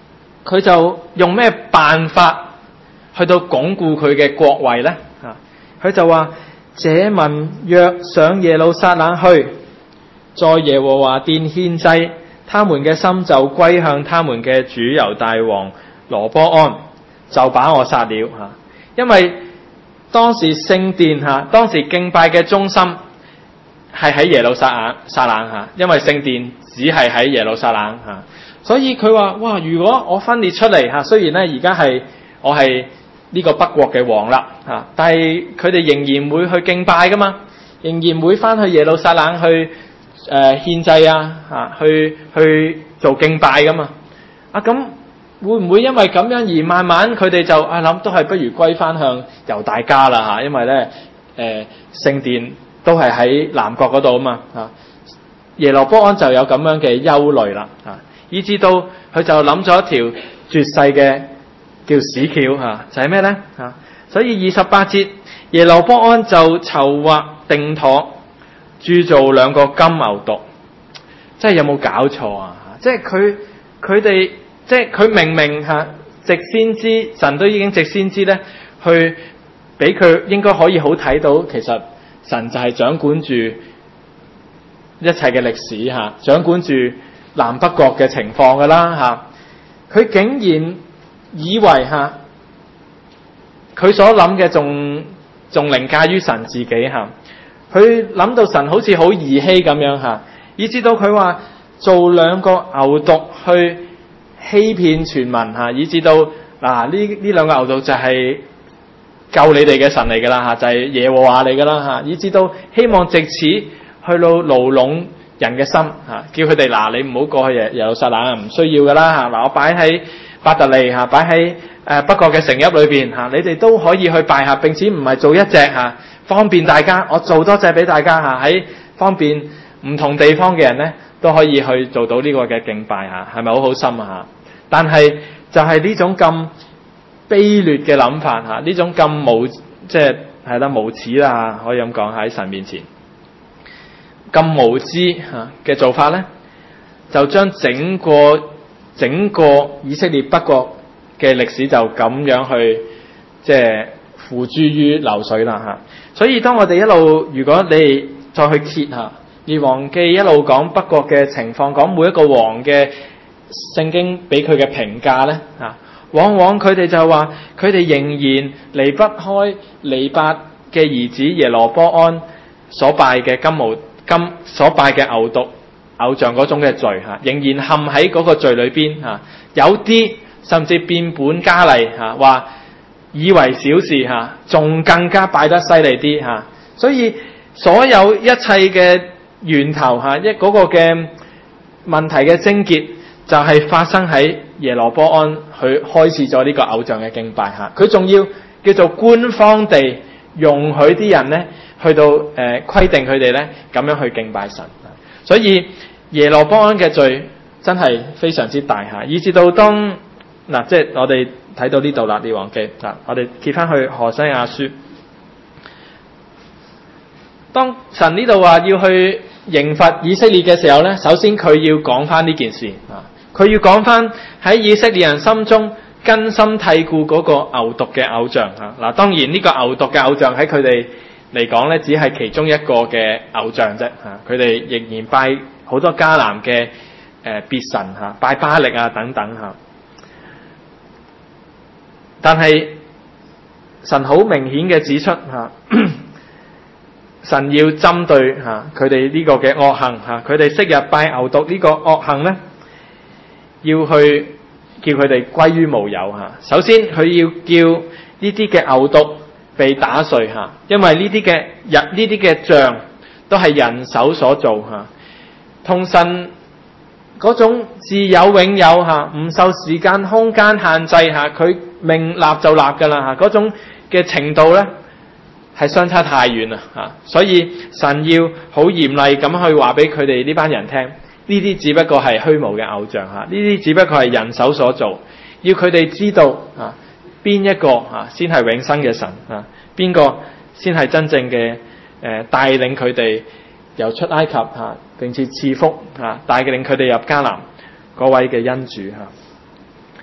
佢就用咩辦法去到鞏固佢嘅國位呢？啊，佢就話：這民若上耶路撒冷去，在耶和華殿獻祭，他們嘅心就歸向他們嘅主猶大王羅波安，就把我殺了嚇。因為當時聖殿嚇，當時敬拜嘅中心係喺耶路撒冷撒冷嚇，因為聖殿只係喺耶路撒冷嚇，所以佢話：哇！如果我分裂出嚟嚇，雖然咧而家係我係呢個北國嘅王啦嚇，但係佢哋仍然會去敬拜噶嘛，仍然會翻去耶路撒冷去誒、呃、獻祭啊嚇，去去做敬拜噶嘛。啊咁會唔會因為咁樣而慢慢佢哋就啊諗都係不如歸翻向猶大家啦嚇，因為咧誒聖殿都係喺南國嗰度啊嘛嚇。耶羅波安就有咁樣嘅憂慮啦嚇，以至到佢就諗咗一條絕世嘅叫屎橋嚇，就係咩咧嚇？所以二十八節，耶羅波安就籌劃定妥，鑄造兩個金牛犢。即係有冇搞錯啊？即係佢佢哋，即係佢明明嚇直先知，神都已經直先知咧，去俾佢應該可以好睇到，其實神就係掌管住一切嘅歷史嚇，掌管住南北國嘅情況噶啦嚇。佢竟然以為嚇佢所諗嘅仲仲凌駕於神自己嚇。佢諗到神好似好兒戲咁樣嚇，以至到佢話做兩個牛犢去欺騙全民嚇，以至到嗱呢呢兩個牛犢就係救你哋嘅神嚟噶啦嚇，就係、是、耶和華嚟噶啦嚇，以至到希望藉此去到牢籠人嘅心嚇，叫佢哋嗱你唔好過去耶耶路撒冷啊，唔需要噶啦嚇，嗱我擺喺伯特利嚇，擺喺誒北國嘅城邑裏邊嚇，你哋都可以去拜下，並且唔係做一隻嚇，方便大家，我做多隻俾大家嚇，喺方便唔同地方嘅人咧都可以去做到呢個嘅敬拜嚇，係咪好好心啊嚇？但係就係呢種咁卑劣嘅諗法嚇，呢種咁無即係係啦無恥啦，可以咁講喺神面前咁無知嚇嘅做法咧，就將整個整個以色列北國嘅歷史就咁樣去即係付諸於流水啦嚇。所以當我哋一路，如果你再去揭下列王記一路講北國嘅情況，講每一個王嘅聖經俾佢嘅評價咧嚇，往往佢哋就話佢哋仍然離不開尼八嘅兒子耶羅波安所拜嘅金牛金所拜嘅牛犢偶像嗰種嘅罪嚇，仍然陷喺嗰個罪裏邊嚇。有啲甚至變本加厲嚇，話以為小事嚇，仲更加拜得犀利啲嚇。所以所有一切嘅源頭嚇，一嗰個嘅問題嘅症結就係發生喺耶羅波安去開始咗呢個偶像嘅敬拜嚇。佢仲要叫做官方地容許啲人咧去到誒、呃、規定佢哋咧咁樣去敬拜神。所以耶羅波安嘅罪真係非常之大嚇，以至到當嗱、啊，即係我哋睇到呢度啦，列王記嗱，我哋揭翻去何西阿書。當神呢度話要去刑罰以色列嘅時候咧，首先佢要講翻呢件事啊，佢要講翻喺以色列人心中根深蒂固嗰個牛犢嘅偶像嚇。嗱、啊，當然呢個牛犢嘅偶像喺佢哋嚟講咧，只係其中一個嘅偶像啫嚇。佢、啊、哋仍然拜好多迦南嘅誒別神嚇、啊，拜巴力啊等等嚇。啊但係神好明顯嘅指出嚇、啊，神要針對嚇佢哋呢個嘅惡行嚇，佢哋昔日拜牛犢呢個惡行咧，要去叫佢哋歸於無有嚇。首先佢要叫呢啲嘅牛犢被打碎嚇，因為呢啲嘅日呢啲嘅像都係人手所做嚇，同神嗰種自有永有嚇，唔受時間空間限制嚇，佢命立就立㗎啦嚇，嗰種嘅程度咧係相差太遠啦嚇，所以神要好嚴厲咁去話俾佢哋呢班人聽，呢啲只不過係虛無嘅偶像嚇，呢啲只不過係人手所做，要佢哋知道嚇邊一個嚇先係永生嘅神嚇，邊個先係真正嘅誒帶領佢哋由出埃及嚇，並且賜福嚇，帶領佢哋入迦南嗰位嘅恩主嚇。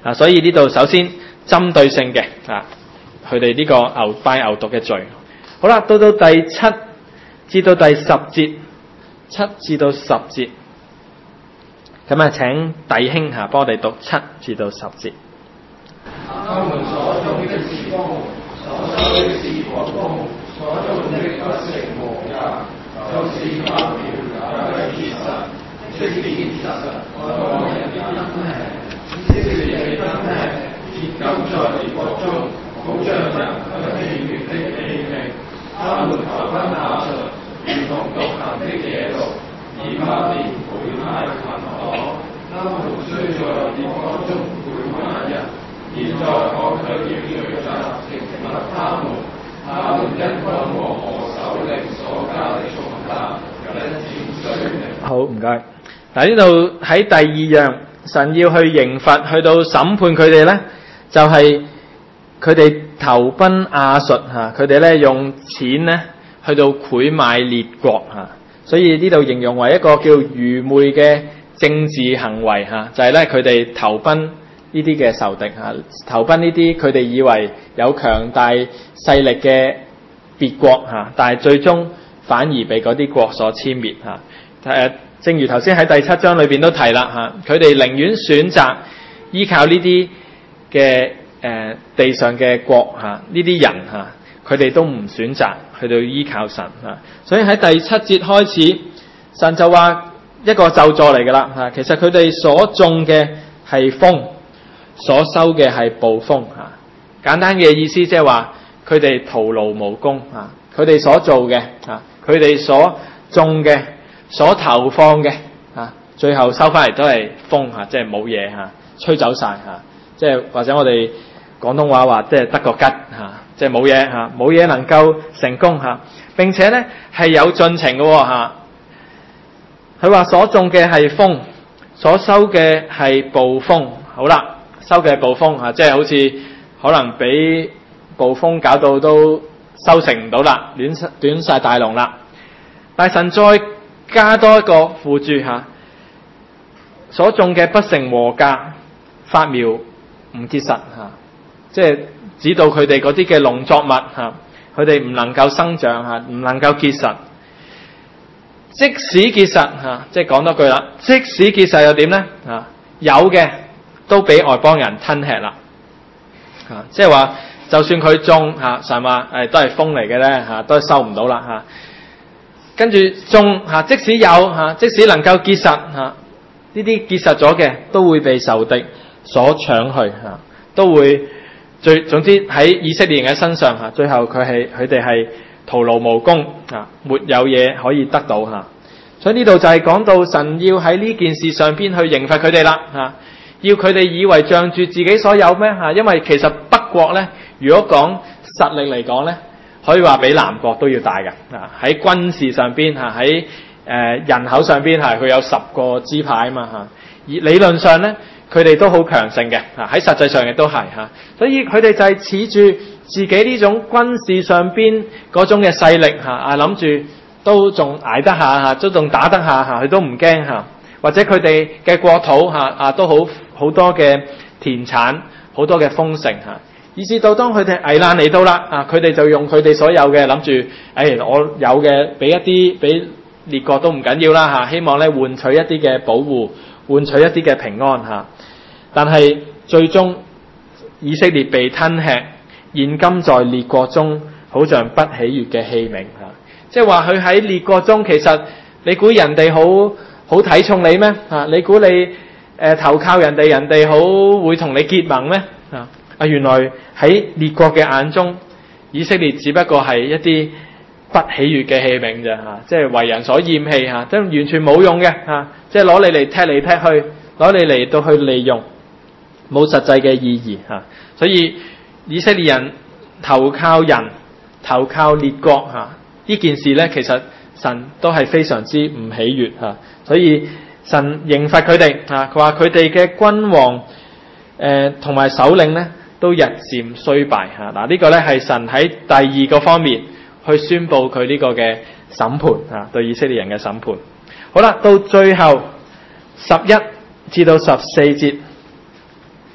啊，所以呢度首先針對性嘅啊，佢哋呢個牛拜牛犢嘅罪。好啦，到到第七至到第十節，七至到十節，咁啊請弟兄嚇幫我哋讀七至到十節。 他們所種的是風，所收的是狂風，所種的不成禾稼，就是發苗也不結實，即使結實，當人不能吃，即使你不能結金在烈火中，好像人不喜悅的器皿，他們投奔亞述，如同獨行的野鹿，以巴蓮背賣群黨，他們雖在烈火中背賣人。現在我卻要聚集懲罰他們，他們因君王和首領所加的重擔，一漸衰微。 好，唔該。嗱，呢度喺第二樣，神要去刑罰，去到審判佢哋咧，就係佢哋投奔亞述嚇，佢哋咧用錢咧去到賄買列國嚇，所以呢度形容為一個叫愚昧嘅政治行為嚇，就係咧佢哋投奔呢啲嘅仇敵嚇，投奔呢啲佢哋以為有強大勢力嘅別國嚇，但係最終反而被嗰啲國所殲滅嚇。誒，正如頭先喺第七章裏邊都提啦嚇，佢哋寧願選擇依靠呢啲嘅誒地上嘅國嚇，呢啲人嚇，佢哋都唔選擇去到依靠神嚇。所以喺第七節開始，神就話一個咒詛嚟㗎啦嚇，其實佢哋所種嘅係風，所收嘅係暴風嚇。簡單嘅意思即係話佢哋徒勞無功嚇，佢哋所做嘅嚇，佢哋所種嘅、所投放嘅嚇，最後收翻嚟都係風嚇，即係冇嘢嚇，吹走晒嚇，即係或者我哋廣東話話即係得個吉嚇，即係冇嘢嚇，冇嘢能夠成功嚇。並且咧係有進程嘅嚇。佢話所種嘅係風，所收嘅係暴風。好啦，收嘅係暴風嚇，即係好似可能俾暴風搞到都收成唔到啦，亂亂曬大龍啦。但神再加多一個附注嚇，所種嘅不成禾稼，發苗唔結實嚇，即係指到佢哋嗰啲嘅農作物嚇，佢哋唔能夠生長嚇，唔能夠結實。即使結實嚇，即係講多句啦，即使結實又點咧嚇？有嘅都俾外邦人吞吃啦嚇，即係話就算佢種嚇，神話誒都係風嚟嘅咧嚇，都係收唔到啦嚇。跟住種嚇，即使有嚇，即使能夠結實嚇，呢啲結實咗嘅都會被仇敵所搶去嚇，都會最總之喺以色列人嘅身上嚇，最後佢係佢哋係徒勞無功啊，沒有嘢可以得到嚇。所以呢度就係講到神要喺呢件事上邊去刑罰佢哋啦嚇，要佢哋以為仗住自己所有咩嚇？因為其實北國咧，如果講實力嚟講咧，可以話比南國都要大嘅啊！喺軍事上邊嚇，喺誒人口上邊係佢有十個支派啊嘛嚇，而理論上咧佢哋都好強盛嘅嚇，喺實際上亦都係嚇，所以佢哋就係恃住自己呢種軍事上邊嗰種嘅勢力嚇，啊諗住都仲捱得下嚇，都仲打得下嚇，佢都唔驚嚇，或者佢哋嘅國土嚇啊都好好多嘅田產，好多嘅豐盛嚇。以至到當佢哋危難嚟到啦，啊，佢哋就用佢哋所有嘅諗住，誒、哎，我有嘅俾一啲俾列國都唔緊要啦嚇，希望咧換取一啲嘅保護，換取一啲嘅平安嚇。但係最終以色列被吞吃，現今在列國中，好像不喜悅嘅器皿嚇。即係話佢喺列國中，其實你估人哋好好睇重你咩嚇？你估你誒、呃、投靠人哋，人哋好會同你結盟咩嚇？啊！原來喺列國嘅眼中，以色列只不過係一啲不喜悅嘅器皿啫嚇，即係為人所厭棄嚇，即係完全冇用嘅嚇，即係攞你嚟踢嚟踢去，攞你嚟到去利用，冇實際嘅意義嚇。所以以色列人投靠人、投靠列國嚇，呢件事咧，其實神都係非常之唔喜悅嚇。所以神刑罰佢哋嚇，佢話佢哋嘅君王誒同埋首領咧，都日漸衰敗嚇。嗱，呢個咧係神喺第二個方面去宣佈佢呢個嘅審判嚇，對以色列人嘅審判。好啦，到最後十一至到十四節，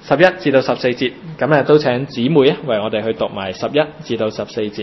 十一至到十四節，咁咧都請姊妹啊為我哋去讀埋十一至到十四節。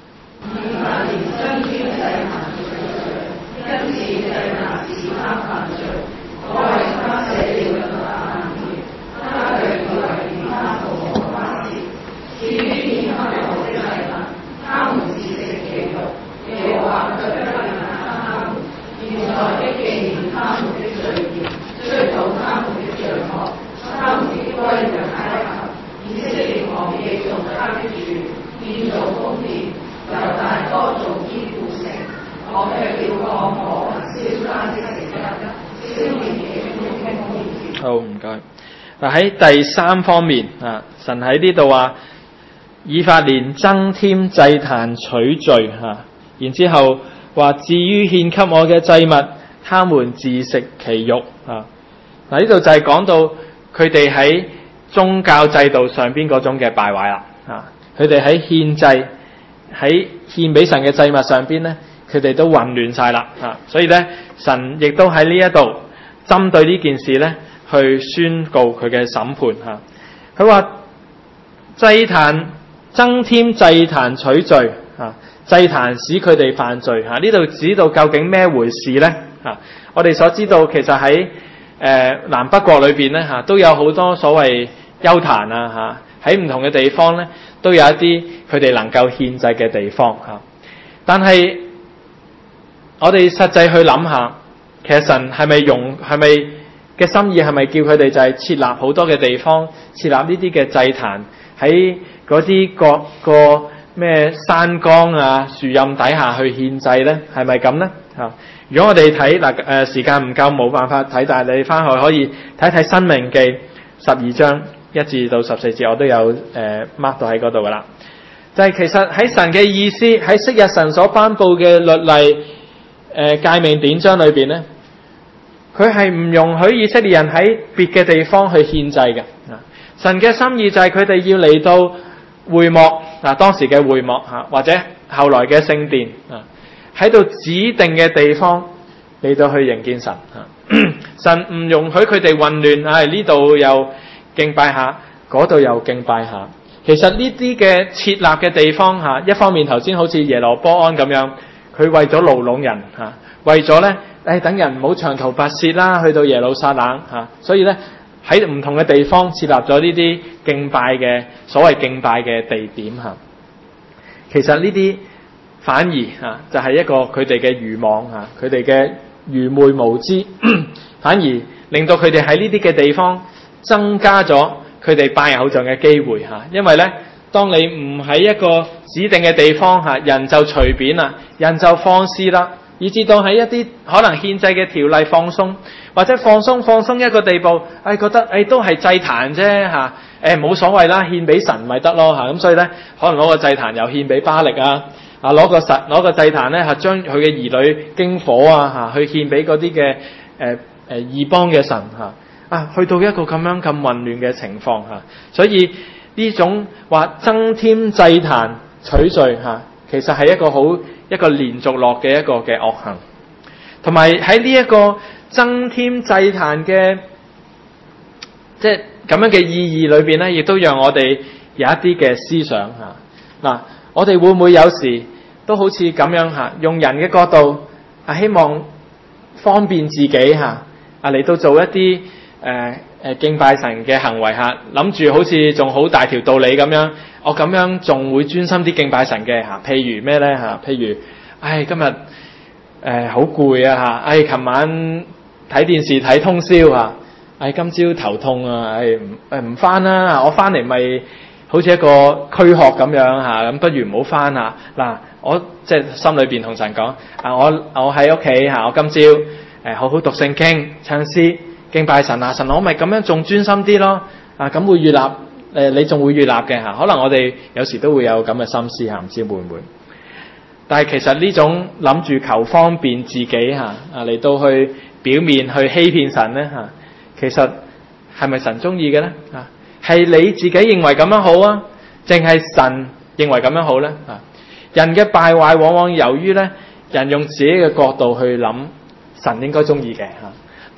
好，唔該。嗱喺第三方面啊，神喺呢度話以法蓮增添祭壇取罪嚇、啊，然之後話至於獻給我嘅祭物，他們自食其肉啊。嗱呢度就係講到佢哋喺宗教制度上邊嗰種嘅敗壞啦啊！佢哋喺獻祭喺獻俾神嘅祭物上邊咧，佢哋都混亂晒啦啊！所以咧，神亦都喺呢一度針對呢件事咧，去宣告佢嘅審判嚇。佢話祭壇增添祭壇取罪嚇，祭壇使佢哋犯罪嚇。呢度指到究竟咩回事咧嚇？我哋所知道其實喺誒、呃、南北國裏邊咧嚇，都有好多所謂邱壇啊嚇，喺唔同嘅地方咧都有一啲佢哋能夠獻祭嘅地方嚇。但係我哋實際去諗下，其實神係咪容係咪嘅心意係咪叫佢哋就係設立好多嘅地方，設立呢啲嘅祭壇喺嗰啲各個咩山崗啊、樹蔭底下去獻祭咧？係咪咁咧？嚇！如果我哋睇嗱誒時間唔夠冇辦法睇，但係你翻去可以睇睇《申命記》十二章一至到十四節，我都有誒 mark 到喺嗰度噶啦。就係、是、其實喺神嘅意思，喺昔日神所頒布嘅律例誒誡命典章裏邊咧。佢係唔容許以色列人喺別嘅地方去獻祭嘅。神嘅心意就係佢哋要嚟到會幕嗱，當時嘅會幕嚇，或者後來嘅聖殿啊，喺度指定嘅地方嚟到去迎見神嚇。神唔容許佢哋混亂，唉呢度又敬拜下，嗰度又敬拜下。其實呢啲嘅設立嘅地方嚇，一方面頭先好似耶羅波安咁樣，佢為咗牢籠人嚇，為咗咧。誒，等人唔好長途跋涉啦，去到耶路撒冷嚇、啊，所以咧喺唔同嘅地方設立咗呢啲敬拜嘅所謂敬拜嘅地點嚇、啊。其實呢啲反而嚇、啊、就係、是、一個佢哋嘅愚妄嚇，佢哋嘅愚昧無知，反而令到佢哋喺呢啲嘅地方增加咗佢哋拜偶像嘅機會嚇、啊。因為咧，當你唔喺一個指定嘅地方嚇、啊，人就隨便啦，人就放肆啦。以至到喺一啲可能獻祭嘅條例放鬆，或者放鬆放鬆一個地步，誒、哎、覺得誒、哎、都係祭壇啫嚇，誒冇所謂啦，獻俾神咪得咯嚇，咁所以咧可能攞個祭壇又獻俾巴力啊，啊攞個實攞個祭壇咧係將佢嘅兒女經火啊嚇，去獻俾嗰啲嘅誒誒異邦嘅神嚇，啊去到一個咁樣咁混亂嘅情況嚇，所以呢種話增添祭壇取罪嚇，其實係一個好。一個連續落嘅一個嘅惡行，同埋喺呢一個增添祭壇嘅即係咁樣嘅意義裏邊咧，亦都讓我哋有一啲嘅思想嚇。嗱，我哋會唔會有時都好似咁樣嚇，用人嘅角度啊，希望方便自己嚇啊嚟到做一啲誒誒敬拜神嘅行為嚇，諗住好似仲好大條道理咁樣。我咁樣仲會專心啲敬拜神嘅嚇，譬如咩咧嚇？譬如，唉，今日誒好攰啊嚇，唉，琴晚睇電視睇通宵嚇，唉，今朝頭痛啊，唉唔誒唔翻啦，我翻嚟咪好似一個軀殼咁樣嚇，咁不如唔好翻啊！嗱，我即係心裏邊同神講啊，我我喺屋企嚇，我今朝誒好好讀聖經、唱詩、敬拜神啊，神我咪咁樣仲專心啲咯啊，咁會越立。誒，你仲會越立嘅嚇，可能我哋有時都會有咁嘅心思嚇，唔知會唔會？但係其實呢種諗住求方便自己嚇啊嚟到去表面去欺騙神咧嚇，其實係咪神中意嘅咧嚇？係你自己認為咁樣好啊，淨係神認為咁樣好咧嚇？人嘅敗壞往往由於咧人用自己嘅角度去諗神應該中意嘅嚇，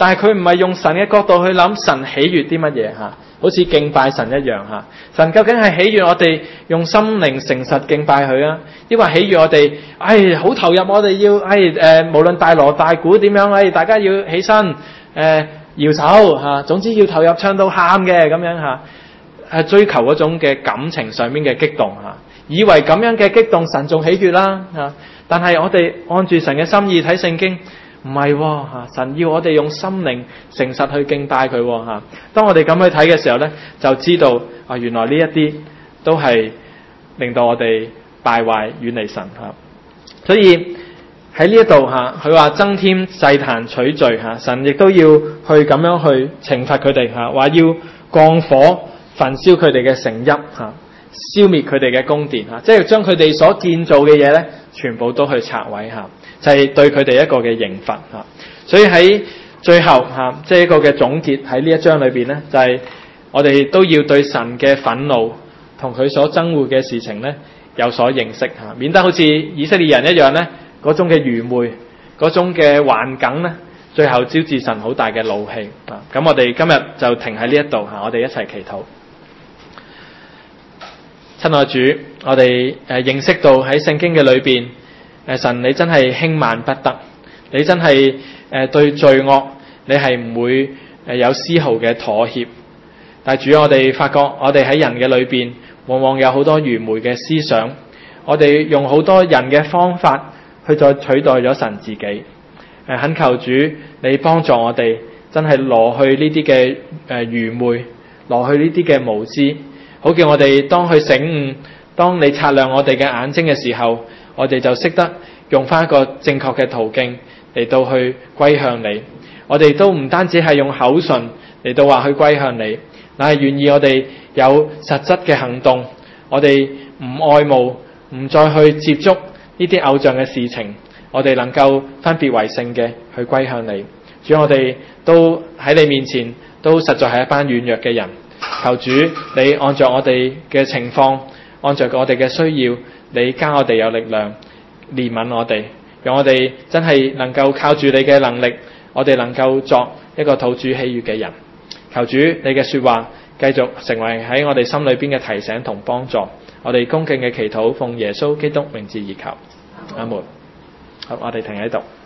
但係佢唔係用神嘅角度去諗神喜悅啲乜嘢嚇，好似敬拜神一樣嚇。神究竟係喜悅我哋用心靈誠實敬拜佢啊，抑或喜悅我哋，唉好投入，我哋要唉誒、呃、無論大鑼大鼓點樣，唉大家要起身誒、呃、搖手嚇、啊，總之要投入唱到喊嘅咁樣嚇，係、啊、追求嗰種嘅感情上面嘅激動嚇、啊，以為咁樣嘅激動神仲喜悅啦嚇、啊，但係我哋按住神嘅心意睇聖經。唔係喎，神要我哋用心靈誠實去敬拜佢喎嚇。當我哋咁去睇嘅時候咧，就知道啊，原來呢一啲都係令到我哋敗壞遠離神嚇。所以喺呢一度嚇，佢話增添祭壇取罪嚇，神亦都要去咁樣去懲罰佢哋嚇，話要降火焚燒佢哋嘅城邑嚇，消滅佢哋嘅宮殿嚇，即係將佢哋所建造嘅嘢咧，全部都去拆毀嚇。就係對佢哋一個嘅刑罰嚇，所以喺最後嚇，即係一個嘅總結喺呢一章裏邊咧，就係我哋都要對神嘅憤怒同佢所憎惡嘅事情咧有所認識嚇，免得好似以色列人一樣咧，嗰種嘅愚昧、嗰種嘅頑梗咧，最後招致神好大嘅怒氣啊！咁我哋今日就停喺呢一度嚇，我哋一齊祈禱。親愛主，我哋誒認識到喺聖經嘅裏邊。誒神，你真係輕慢不得，你真係誒、呃、對罪惡，你係唔會誒有絲毫嘅妥協。但係主，我哋發覺我哋喺人嘅裏邊，往往有好多愚昧嘅思想，我哋用好多人嘅方法去再取代咗神自己。誒、呃、懇求主，你幫助我哋，真係攞去呢啲嘅誒愚昧，攞去呢啲嘅無知，好叫我哋當去醒悟，當你擦亮我哋嘅眼睛嘅時候。我哋就識得用翻一個正確嘅途徑嚟到去歸向你。我哋都唔單止係用口唇嚟到話去歸向你，但係願意我哋有實質嘅行動。我哋唔愛慕，唔再去接觸呢啲偶像嘅事情。我哋能夠分別為聖嘅去歸向你。主，我哋都喺你面前都實在係一班軟弱嘅人。求主你按照我哋嘅情況，按照我哋嘅需要。你加我哋有力量，憐憫我哋，讓我哋真係能夠靠住你嘅能力，我哋能夠作一個討主喜悅嘅人。求主你嘅說話繼續成為喺我哋心裏邊嘅提醒同幫助。我哋恭敬嘅祈禱，奉耶穌基督名字而求，阿門。好，我哋停喺度。